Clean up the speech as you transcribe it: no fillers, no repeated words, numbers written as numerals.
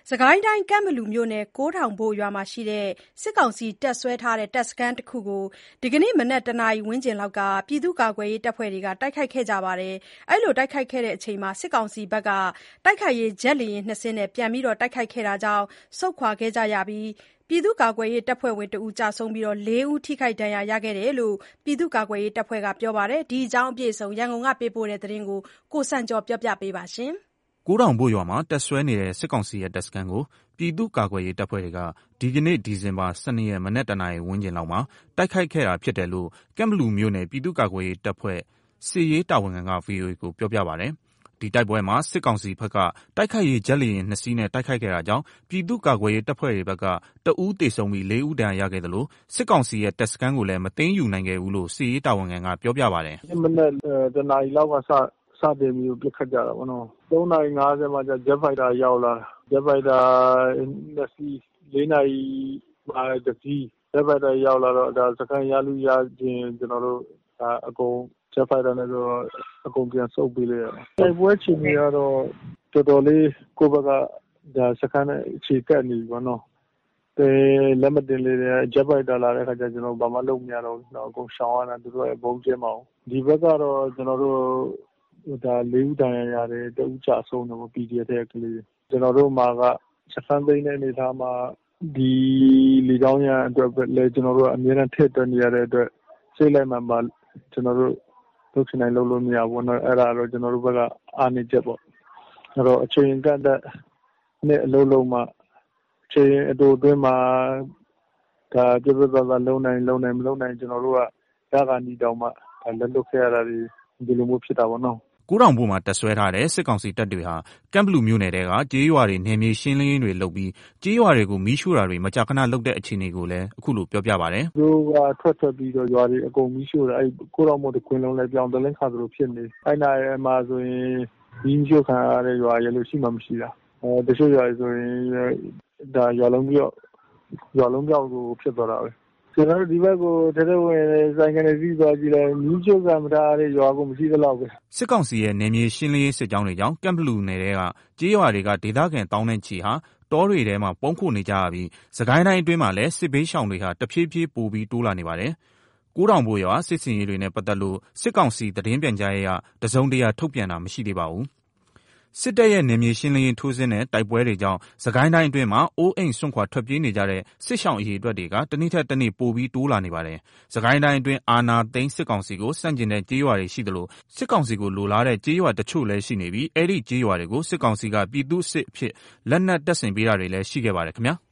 စစ်ကိုင်းတိုင်းကန့်ဘလူမြို့နယ်ကိုးထောင်ဘို့ရွာမှာရှိတဲ့စစ်ကောင်စီတပ်စွဲထားတဲ့တပ်စခန်းတစ်ခုကို ဒီကနေ့မနက် 1 နာရီဝန်းကျင်လောက်က ပြည်သူ့ကာကွယ်ရေးတပ်ဖွဲ့တွေက တိုက်ခိုက်ခဲ့ပါတယ်။ တိုက်ခိုက်ခဲ့ချိန်မှာ စစ်ကောင်စီဘက်က တိုက်ခိုက်ရေးဂျက်လေယာဉ် 2 စင်းနဲ့ ပြန်လည်တိုက်ခိုက်ခဲ့တာကြောင့် ဆုတ်ခွာခဲ့ကြရပြီး ပြည်သူ့ကာကွယ်ရေးတပ်ဖွဲ့ဝင် 1 ဦးကျဆုံးပြီး 4 ဦး ထိခိုက်ဒဏ်ရာရခဲ့တယ်လို့ ပြည်သူ့ကာကွယ်ရေးတပ်ဖွဲ့ကပြောပါတယ်။ ဒီအကြောင်း ရန်ကုန်ကပေးပို့တဲ့သတင်းကို ကိုစံကျော်က တင်ပြပေးထားပါတယ်။ကိုးထောင်ဘို့ရွာမှာတပ်စွဲနေတဲ့စစ်ကောင်စီရဲ့တပ်စခန်းကို ပြည်သူ့ကာကွယ်ရေးတပ်ဖွဲ့တွေက ဒီကနေ့ ဒီဇင်ဘာ 12 ရက် မနက် 1 နာရီဝန်းကျင်လောက်မှာ တိုက်ခိုက်ခဲ့တာဖြစ်တယ်လို့ ကန့်ဘလူမြို့နယ် ပြည်သူ့ကာကွယ်ရေးတပ်ဖွဲ့ စစ်ရေးတာဝန်ခံက VOA ကို ပြောပါတယ်။ ဒီတိုက်ပွဲမှာ စစ်ကောင်စီဘက်က တိုက်ခိုက်ရေးဂျက်လေယာဉ် 2 စီးနဲ့ တိုက်ခိုက်ခဲ့တာကြောင့် ပြည်သူ့ကာကွယ်ရေးတပ်ဖွဲ့တွေဘက်က 1 ဦးသေဆုံးပြီး 4 ဦးဒဏ်ရာရခဲ့သလို စစ်ကောင်စီရဲ့တပ်စခန်းကိုလည်း မသိမ်းယူနိုင်ခဲ့ဘူးလို့ စစ်ရေးတာဝန်ခံက ပြောပါတယ်။ "မနက် 1 နာရီလောက်ကစတင်ပြီးပစ်ခတ်ကြတာပေါ့နော်။ 3 နာရီ 50 မှာ ဂျက်ဖိုက်တာရောက်လာတာ။ ဂျက်ဖိုက်တာ 2 စီး 4 နာရီမှာ 1 စီး ဂျက်ဖိုက်တာရောက်လာတော့ စခန်းရလုရချင် ကျွန်တော်တို့အကုန်ဂျက်ဖိုက်တာနဲ့အကုန်ပြန်ဆုတ်ပေးလိုက်ရတယ်။ တိုက်ပွဲအခြေအနေကတော့ တော်တော်လေးကိုယ့်ဘက်ကစခန်းနဲ့အခြေကပ်နေပြီပေါ့နော်။ လက်မတင်လေးနဲ့ဂျက်ဖိုက်တာလာတဲ့အခါကျ ကျွန်တော်တို့ဘာမှလုပ်မရတော့ဘူး။ အကုန်ရှောင်ရတာသူတို့ရဲ့ဗုံးကြဲမှာကို။ ဒီဘက်ကတော့ ကျွန်တော်တို့ 4 ဦးဒဏ်ရာရတယ်။ 1 ဦးကျဆုံးတယ်ပေါ့။ PDF ထဲကကလေးတွေ။ ကျွန်တော်တို့မှာကစခန်းသိမ်းတဲ့အနေအထားမှာ ဒီလေကြောင်းရန်အတွက်လည်း ကျွန်တော်တို့ကအမြဲတမ်းထည့်တွက်နေရတဲ့အတွက် စိတ်လိုက်မာန်ပါကျွန်တော်တို့လုပ်ချင်တိုင်းလုပ်လို့မရဘူးပေါ့နော်။ အဲ့ဒါတော့ကျွန်တော်တို့ဘက်ကအားနည်းချက်ပေါ့။ အဲ့တော့အချိန်အကန့်အသတ်နဲ့အလုပ်လုပ်မှ အချိန်တိုအတွင်းမှာပြတ်ပြတ်သားသားလုပ်နိုင် မလုပ်နိုင်ကျွန်တော်တို့ကရခါနီးတောင်မှလက်လွတ်ခဲ့ရတာတွေဒီလိုမျိုးဖြစ်တာပေါ့နော်။ " ကိုးထောင်ဘို့မှာတပ်စွဲထားတဲ့စစ်ကောင်စီတပ်တွေဟာ ကန့်ဘလူမြို့နယ်ထဲက ကျေးရွာတွေနယ်မြေရှင်းလင်းရေးတွေလုပ်ပြီး ကျေးရွာတွေကိုမီးရှို့တာတွေ မကြာခဏလုပ်တဲ့အခြေအနေကိုလည်း အခုလိုပြောပါတယ်။ "သူတို့ကထွက်ပြီးတော့ရွာတွေအကုန်မီးရှို့တာ။ ကိုးထောင်ဘို့တခွင်လုံးလည်းပြောင်သလင်းခါသလိုဖြစ်နေ။ အဲ့နားမှာဆိုရင် မီးရှို့ခံရတဲ့ရွာတွေရှိမှမရှိတာ။ တချို့ရွာတွေဆိုရင် ရွာလုံးပျောက်ကိုဖြစ်သွားတာပဲ။ ကျွန်တော်တို့ဒီဘက်ကိုထဲထဲဝင်ဝင်ဆိုင်ကယ်နဲ့စီးသွားကြည့်လိုက် မီးရှို့ခံမထားရတဲ့ရွာကိုမရှိသလောက်ပဲ။" စစ်ကောင်စီရဲ့နယ်မြေရှင်းလင်းရေးစစ်ကြောင်းတွေကြောင့် ကန့်ဘလူနယ်ထဲက ကျေးရွာတွေက ဒေသခံသောင်းနဲ့ချီဟာ တောတွေထဲမှာပုန်းခိုနေကြရပြီး စစ်ကိုင်းတိုင်းအတွင်းမှာလည်း စစ်ဘေးရှောင်တွေဟာ တဖြည်းဖြည်းပိုပြီးတိုးလာနေပါတယ်။ ကိုးထောင်ဘို့ရွာစစ်ဆင်ရေးတွေနဲ့ပတ်သက်လို့ စစ်ကောင်စီသတင်းပြန်ကြားရေးက တစုံတရာထုတ်ပြန်တာမရှိသေးပါဘူး။ စစ်တပ်ရဲ့နယ်မြေရှင်းလင်းရေးထိုးစစ်နဲ့တိုက်ပွဲတွေကြောင့် စစ်ကိုင်းတိုင်းအတွင်းမှာ အိုးအိမ်စွန့်ခွာထွက်ပြေးနေကြတဲ့ စစ်ရှောင်အရေအတွက်တွေက တနေ့ထက်တနေ့ ပိုပြီးတိုးလာနေပါတယ်။ စစ်ကိုင်းတိုင်းအတွင်း အာဏာသိမ်းစစ်ကောင်စီကိုဆန့်ကျင်တဲ့ကျေးရွာတွေရှိသလို စစ်ကောင်စီကိုလိုလားတဲ့ကျေးရွာတချို့လည်းရှိနေပြီး အဲဒီကျေးရွာတွေကို စစ်ကောင်စီက ပြည်သူ့စစ်အဖြစ် လက်နက်တပ်ဆင်ပေးတာတွေလည်းရှိခဲ့ပါတယ်ခင်ဗျာ။